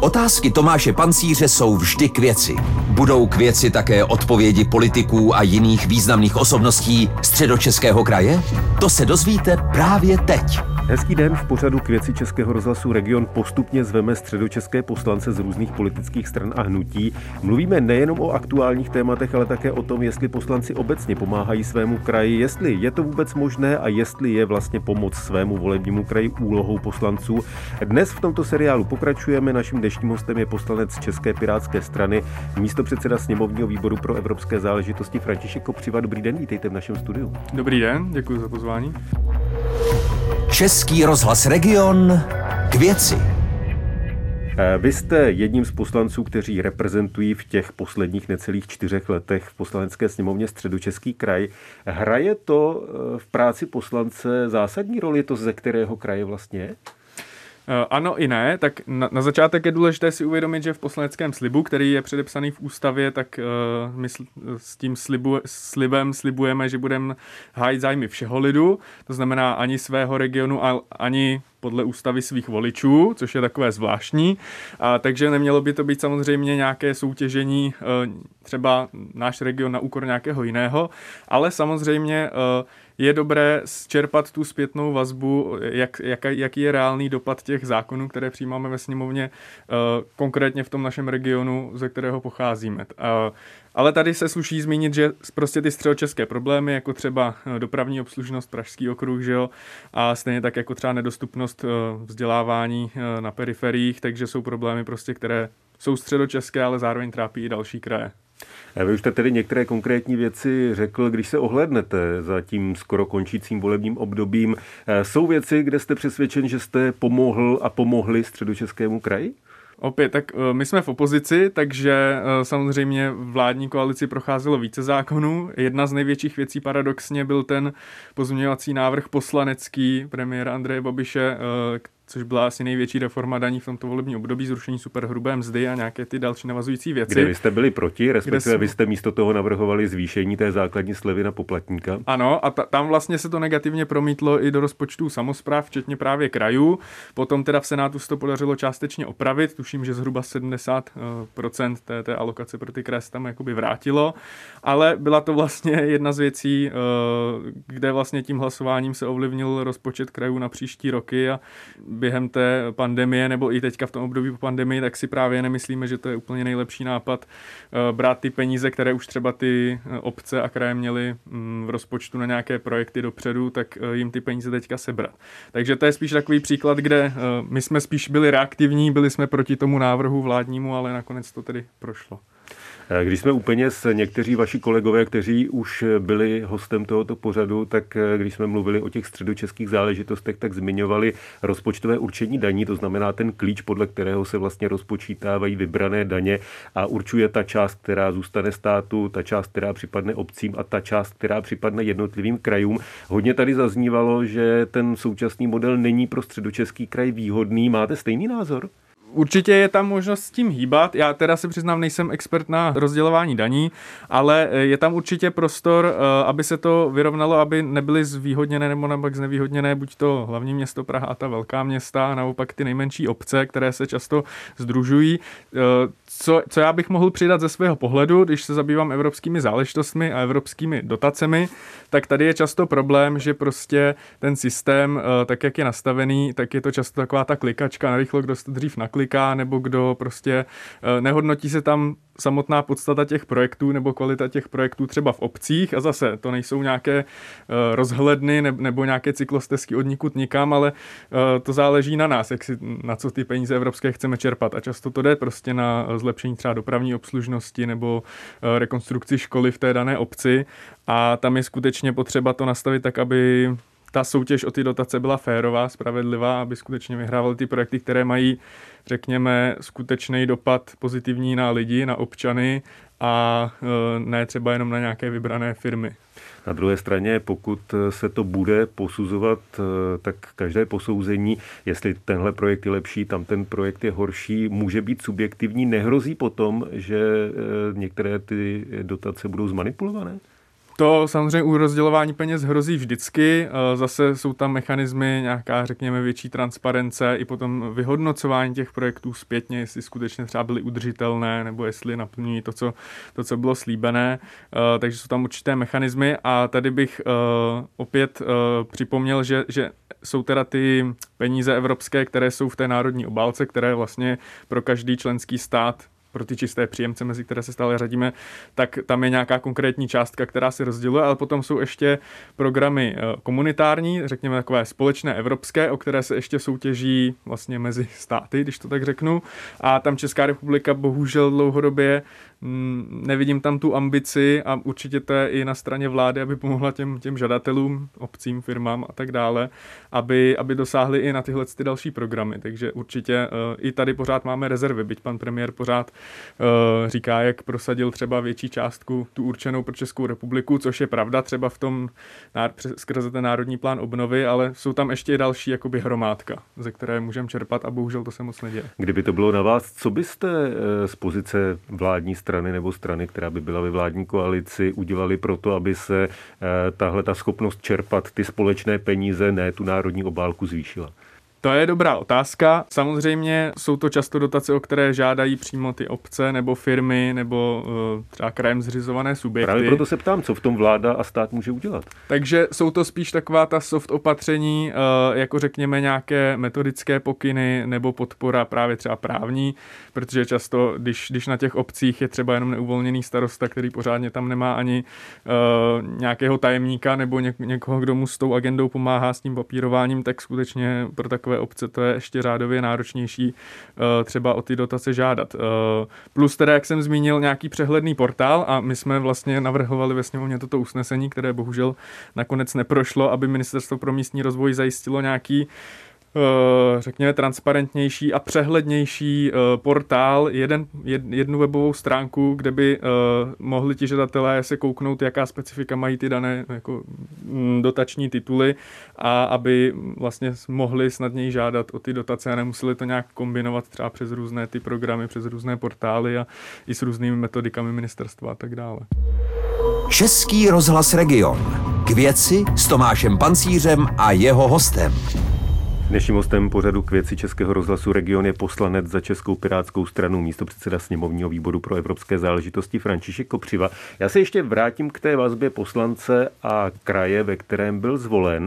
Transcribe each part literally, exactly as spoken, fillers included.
Otázky Tomáše Pancíře jsou vždy k věci. Budou k věci také odpovědi politiků a jiných významných osobností Středočeského kraje? To se dozvíte právě teď. Hezký den, v pořadu K věci Českého rozhlasu Region postupně zveme středočeské poslance z různých politických stran a hnutí. Mluvíme nejenom o aktuálních tématech, ale také o tom, jestli poslanci obecně pomáhají svému kraji, jestli je to vůbec možné a jestli je vlastně pomoc svému volebnímu kraji úlohou poslanců. Dnes v tomto seriálu pokračujeme. Naším dnešním hostem je poslanec České pirátské strany, místopředseda sněmovního výboru pro evropské záležitosti František Kopřiva. Dobrý den, vítejte v našem studiu. Dobrý den, děkuji za pozvání. Český rozhlas Region k věci. Vy jste jedním z poslanců, kteří reprezentují v těch posledních necelých čtyřech letech v Poslanecké sněmovně Středočeský kraj. Hraje to v práci poslance zásadní roli, to ze kterého kraje vlastně je? Ano i ne, tak na, na začátek je důležité si uvědomit, že v poslaneckém slibu, který je předepsaný v ústavě, tak uh, my s tím slibu, slibem slibujeme, že budeme hájit zájmy všeho lidu, to znamená ani svého regionu, a, ani podle ústavy svých voličů, což je takové zvláštní. A, takže nemělo by to být samozřejmě nějaké soutěžení, uh, třeba náš region na úkor nějakého jiného, ale samozřejmě uh, je dobré čerpat tu zpětnou vazbu, jak, jak, jaký je reálný dopad těch zákonů, které přijímáme ve sněmovně, uh, konkrétně v tom našem regionu, ze kterého pocházíme. Uh, ale tady se sluší zmínit, že prostě ty středočeské problémy, jako třeba dopravní obslužnost, Pražský okruh, že jo, a stejně tak jako třeba nedostupnost uh, vzdělávání uh, na periferiích, takže jsou problémy prostě, které jsou středočeské, ale zároveň trápí i další kraje. Vy už jste tedy některé konkrétní věci řekl, když se ohlédnete za tím skoro končícím volebním obdobím. Jsou věci, kde jste přesvědčen, že jste pomohl a pomohli Středočeskému kraji? Opět, tak my jsme v opozici, takže samozřejmě vládní koalici procházelo více zákonů. Jedna z největších věcí paradoxně byl ten pozměňovací návrh poslanecký premiéra Andreje Babiše, což byla asi největší reforma daní v tomto volebním období, zrušení superhrubé mzdy a nějaké ty další navazující věci. Kde vy jste byli proti, respektive vy jste místo toho navrhovali zvýšení té základní slevy na poplatníka. Ano, a ta, tam vlastně se to negativně promítlo i do rozpočtů samospráv, včetně právě krajů. Potom teda v Senátu se to podařilo částečně opravit, tuším, že zhruba sedmdesát procent té, té alokace pro ty kraje se tam jakoby vrátilo, ale byla to vlastně jedna z věcí, kde vlastně tím hlasováním se ovlivnil rozpočet krajů na příští roky a během té pandemie, nebo i teďka v tom období po pandemii, tak si právě nemyslíme, že to je úplně nejlepší nápad uh, brát ty peníze, které už třeba ty obce a kraje měly um, v rozpočtu na nějaké projekty dopředu, tak uh, jim ty peníze teďka sebrat. Takže to je spíš takový příklad, kde uh, my jsme spíš byli reaktivní, byli jsme proti tomu návrhu vládnímu, ale nakonec to tedy prošlo. Když jsme úplně s někteří vaši kolegové, kteří už byli hostem tohoto pořadu, tak když jsme mluvili o těch středočeských záležitostech, tak zmiňovali rozpočtové určení daní, to znamená ten klíč, podle kterého se vlastně rozpočítávají vybrané daně a určuje ta část, která zůstane státu, ta část, která připadne obcím a ta část, která připadne jednotlivým krajům. Hodně tady zaznívalo, že ten současný model není pro Středočeský kraj výhodný. Máte stejný názor? Určitě je tam možnost s tím hýbat. Já teda si přiznám, nejsem expert na rozdělování daní, ale je tam určitě prostor, aby se to vyrovnalo, aby nebyly zvýhodněné nebo naopak znevýhodněné buď to hlavní město Praha a ta velká města, a naopak ty nejmenší obce, které se často sdružují. Co, co já bych mohl přidat ze svého pohledu, když se zabývám evropskými záležitostmi a evropskými dotacemi, tak tady je často problém, že prostě ten systém, tak jak je nastavený, tak je to často taková ta klikačka narychlo, kdo se dřív nakliká, nebo kdo prostě nehodnotí se tam samotná podstata těch projektů nebo kvalita těch projektů třeba v obcích, a zase to nejsou nějaké uh, rozhledny ne, nebo nějaké cyklostezky od nikud nikam, ale uh, to záleží na nás, jak si, na co ty peníze evropské chceme čerpat, a často to jde prostě na zlepšení třeba dopravní obslužnosti nebo uh, rekonstrukci školy v té dané obci, a tam je skutečně potřeba to nastavit tak, aby ta soutěž o ty dotace byla férová, spravedlivá, aby skutečně vyhrávaly ty projekty, které mají, řekněme, skutečný dopad pozitivní na lidi, na občany, a ne třeba jenom na nějaké vybrané firmy. Na druhé straně, pokud se to bude posuzovat, tak každé posouzení, jestli tenhle projekt je lepší, tam ten projekt je horší, může být subjektivní. Nehrozí potom, že některé ty dotace budou zmanipulované? To samozřejmě u rozdělování peněz hrozí vždycky. Zase jsou tam mechanismy, nějaká, řekněme, větší transparence i potom vyhodnocování těch projektů zpětně, jestli skutečně třeba byly udržitelné, nebo jestli naplňují to, co, to, co bylo slíbené. Takže jsou tam určité mechanismy a tady bych opět připomněl, že, že jsou teda ty peníze evropské, které jsou v té národní obálce, které vlastně pro každý členský stát, pro ty čisté příjemce, mezi které se stále řadíme, tak tam je nějaká konkrétní částka, která se rozděluje, ale potom jsou ještě programy komunitární, řekněme takové společné evropské, o které se ještě soutěží vlastně mezi státy, když to tak řeknu. A tam Česká republika bohužel dlouhodobě nevidím tam tu ambici a určitě to je i na straně vlády, aby pomohla těm, těm žadatelům, obcím, firmám a tak dále, aby, aby dosáhli i na tyhle ty další programy. Takže určitě uh, i tady pořád máme rezervy, byť pan premiér pořád uh, říká, jak prosadil třeba větší částku tu určenou pro Českou republiku, což je pravda třeba v tom skrze ten národní plán obnovy, ale jsou tam ještě i další jakoby hromádka, ze které můžeme čerpat a bohužel to se moc neděje. Kdyby to bylo na vás, co byste z pozice vládní strany nebo strany, která by byla ve vládní koalici, udělali pro to, aby se tahle ta schopnost čerpat ty společné peníze, ne tu národní obálku, zvýšila? To je dobrá otázka. Samozřejmě jsou to často dotace, o které žádají přímo ty obce nebo firmy nebo uh, třeba krajem zřizované subjekty. Právě proto se ptám, co v tom vláda a stát může udělat. Takže jsou to spíš taková ta soft opatření, uh, jako řekněme nějaké metodické pokyny nebo podpora právě třeba právní, protože často, když, když na těch obcích je třeba jenom neuvolněný starosta, který pořádně tam nemá ani uh, nějakého tajemníka nebo ně, někoho, kdo mu s tou agendou pomáhá s tím papírováním, tak skutečně pro takové obce to je ještě řádově náročnější uh, třeba o ty dotace žádat. Uh, plus teda, jak jsem zmínil, nějaký přehledný portál a my jsme vlastně navrhovali ve sněmovně toto usnesení, které bohužel nakonec neprošlo, aby Ministerstvo pro místní rozvoj zajistilo nějaký řekněme transparentnější a přehlednější portál, jeden, jednu webovou stránku, kde by mohli ti žadatelé se kouknout, jaká specifika mají ty dané jako dotační tituly a aby vlastně mohli snadněji žádat o ty dotace a nemuseli to nějak kombinovat třeba přes různé ty programy, přes různé portály a i s různými metodikami ministerstva a tak dále. Český rozhlas Region. K věci s Tomášem Pancířem a jeho hostem. Dnešním hostem pořadu K věci Českého rozhlasu Region je poslanec za Českou pirátskou stranu, místopředseda sněmovního výboru pro evropské záležitosti František Kopřiva. Já se ještě vrátím k té vazbě poslance a kraje, ve kterém byl zvolen.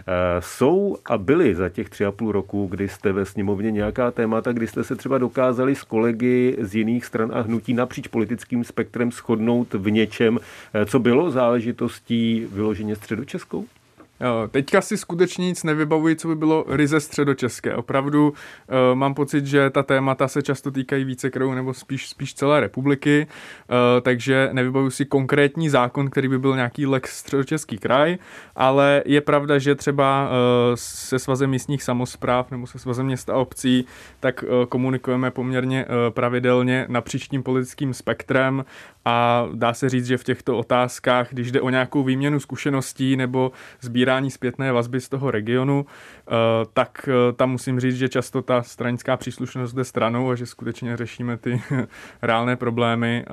Jsou a byly za těch tři a půl roku, kdy jste ve sněmovně nějaká témata, kdy jste se třeba dokázali s kolegy z jiných stran a hnutí napříč politickým spektrem shodnout v něčem, co bylo záležitostí vyloženě středočeskou? Jo, teďka si skutečně nic nevybavuji, co by bylo ryze středočeské. Opravdu uh, mám pocit, že ta témata se často týkají více krajů nebo spíš, spíš celé republiky, uh, takže nevybavuji si konkrétní zákon, který by byl nějaký lex středočeský kraj, ale je pravda, že třeba uh, se Svazem místních samospráv nebo se Svazem měst a obcí, tak uh, komunikujeme poměrně uh, pravidelně napříč tím politickým spektrem a dá se říct, že v těchto otázkách, když jde o nějakou výměnu zkušeností nebo sbírání zpětné vazby z toho regionu, tak tam musím říct, že často ta stranická příslušnost jde stranou a že skutečně řešíme ty reálné problémy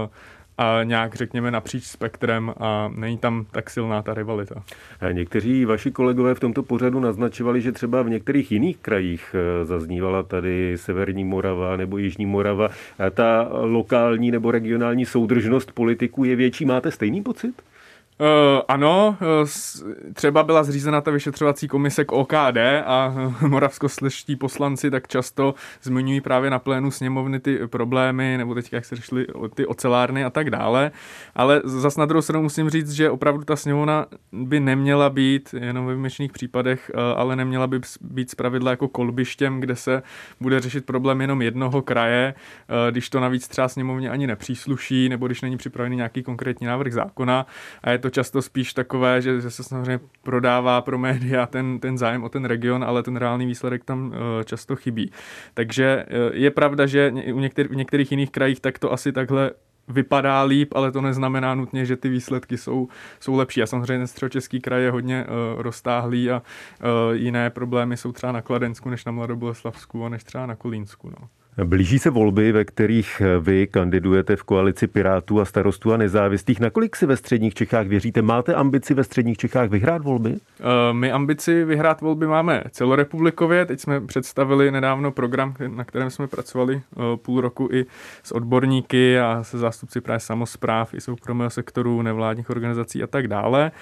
a nějak, řekněme, napříč spektrem a není tam tak silná ta rivalita. Někteří vaši kolegové v tomto pořadu naznačovali, že třeba v některých jiných krajích zaznívala tady Severní Morava nebo Jižní Morava. Ta lokální nebo regionální soudržnost politiků je větší. Máte stejný pocit? Uh, ano, třeba byla zřízena ta vyšetřovací komise k O K D a moravskoslezští poslanci tak často zmiňují právě na plénu sněmovny ty problémy, nebo teď jak se řešily ty ocelárny a tak dále, ale zas na druhou stranu musím říct, že opravdu ta sněmovna by neměla být, jenom ve výjimečných případech, ale neměla by být zpravidla jako kolbištěm, kde se bude řešit problém jenom jednoho kraje, když to navíc třeba sněmovně ani nepřísluší, nebo když není připravený nějaký konkrétní návrh zákona a je to často spíš takové, že, že se samozřejmě prodává pro média ten, ten zájem o ten region, ale ten reálný výsledek tam uh, často chybí. Takže uh, je pravda, že u některý, v některých jiných krajích tak to asi takhle vypadá líp, ale to neznamená nutně, že ty výsledky jsou, jsou lepší. A samozřejmě ten Středočeský kraj je hodně uh, roztáhlý a uh, jiné problémy jsou třeba na Kladensku, než na Mladoboleslavsku a než třeba na Kolínsku. No. Blíží se volby, ve kterých vy kandidujete v koalici Pirátů a Starostů a nezávislých. Nakolik si ve středních Čechách věříte? Máte ambici ve středních Čechách vyhrát volby? My ambici vyhrát volby máme celorepublikově. Teď jsme představili nedávno program, na kterém jsme pracovali půl roku i s odborníky a se zástupci právě samospráv i soukromého sektoru, nevládních organizací a tak dále.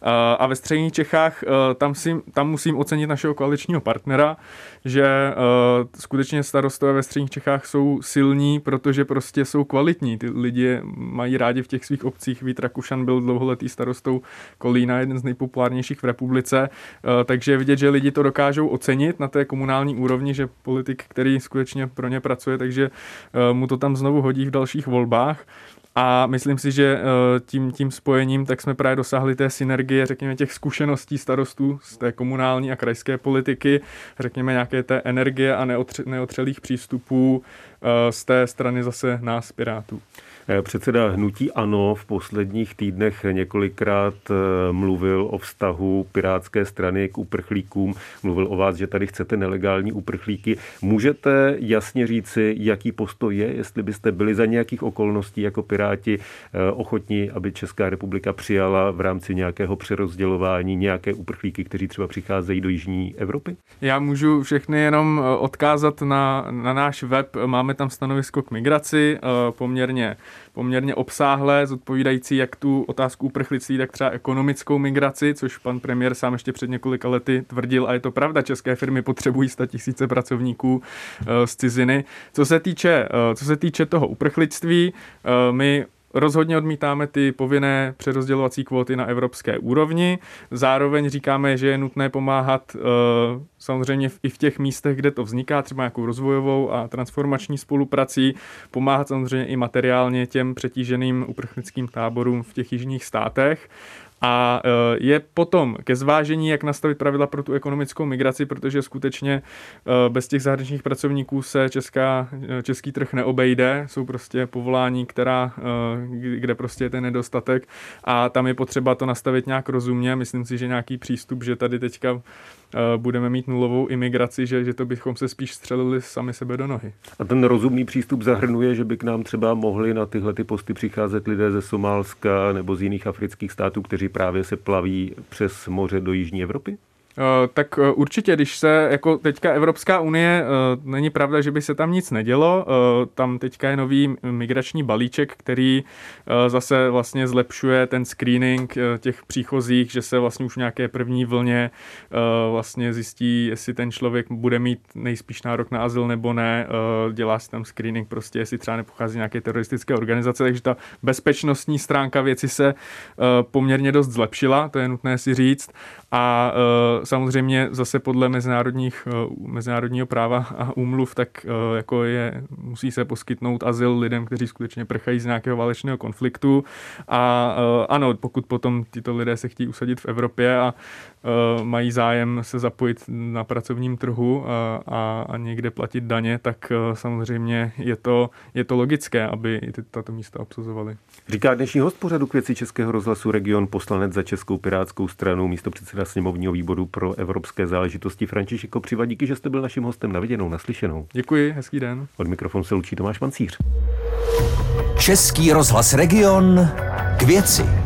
A ve středních Čechách tam, si, tam musím ocenit našeho koaličního partnera, že skutečně starostové ve středních Čechách jsou silní, protože prostě jsou kvalitní. Ty lidi mají rádi v těch svých obcích. Vít Rakušan byl dlouholetý starostou Kolína, jeden z nejpopulárnějších v republice, takže je vidět, že lidi to dokážou ocenit na té komunální úrovni, že politik, který skutečně pro ně pracuje, takže mu to tam znovu hodí v dalších volbách. A myslím si, že tím, tím spojením tak jsme právě dosáhli té synergie, řekněme, těch zkušeností starostů z té komunální a krajské politiky, řekněme nějaké té energie a neotře, neotřelých přístupů z té strany zase nás Pirátů. Předseda hnutí ANO v posledních týdnech několikrát mluvil o vztahu pirátské strany k uprchlíkům. Mluvil o vás, že tady chcete nelegální uprchlíky. Můžete jasně říci, jaký postoj je, jestli byste byli za nějakých okolností jako Piráti ochotní, aby Česká republika přijala v rámci nějakého přerozdělování nějaké uprchlíky, kteří třeba přicházejí do jižní Evropy? Já můžu všechny jenom odkázat na, na náš web. Máme tam stanovisko k migraci, poměrně poměrně obsáhlé, zodpovídající jak tu otázku uprchlictví, tak třeba ekonomickou migraci, což pan premiér sám ještě před několika lety tvrdil, a je to pravda, české firmy potřebují statisíce pracovníků z ciziny. Co se týče, co se týče toho uprchlictví, my rozhodně odmítáme ty povinné přerozdělovací kvóty na evropské úrovni. Zároveň říkáme, že je nutné pomáhat samozřejmě i v těch místech, kde to vzniká, třeba nějakou rozvojovou a transformační spoluprací, pomáhat samozřejmě i materiálně těm přetíženým uprchlickým táborům v těch jižních státech. A je potom ke zvážení, jak nastavit pravidla pro tu ekonomickou migraci, protože skutečně bez těch zahraničních pracovníků se česká, český trh neobejde. Jsou prostě povolání, která, kde prostě je ten nedostatek a tam je potřeba to nastavit nějak rozumně. Myslím si, že nějaký přístup, že tady teďka budeme mít nulovou imigraci, že, že to bychom se spíš střelili sami sebe do nohy. A ten rozumný přístup zahrnuje, že by k nám třeba mohli na tyhle ty posty přicházet lidé ze Somálska nebo z jiných afrických států, kteří právě se plaví přes moře do jižní Evropy? Tak určitě, když se jako teďka Evropská unie, není pravda, že by se tam nic nedělo, tam teďka je nový migrační balíček, který zase vlastně zlepšuje ten screening těch příchozích, že se vlastně už v nějaké první vlně vlastně zjistí, jestli ten člověk bude mít nejspíš nárok na azyl nebo ne, dělá se tam screening prostě, jestli třeba nepochází nějaké teroristické organizace, takže ta bezpečnostní stránka věci se poměrně dost zlepšila, to je nutné si říct. A samozřejmě zase podle mezinárodních, mezinárodního práva a úmluv, tak jako je, musí se poskytnout azyl lidem, kteří skutečně prchají z nějakého válečného konfliktu. A ano, pokud potom tyto lidé se chtějí usadit v Evropě a mají zájem se zapojit na pracovním trhu a, a, a někde platit daně, tak samozřejmě je to, je to logické, aby i tato místa obsazovali. Říká dnešní host pořadu K věci Českého rozhlasu Region, poslanec za Českou pirátskou stranu, místopředseda sněmovního výboru pro evropské záležitosti František Kopřiva. Díky, že jste byl naším hostem. Na viděnou, naslyšenou. Děkuji, hezký den. Od mikrofonu se loučí Tomáš Mancíř. Český rozhlas Region, K věci.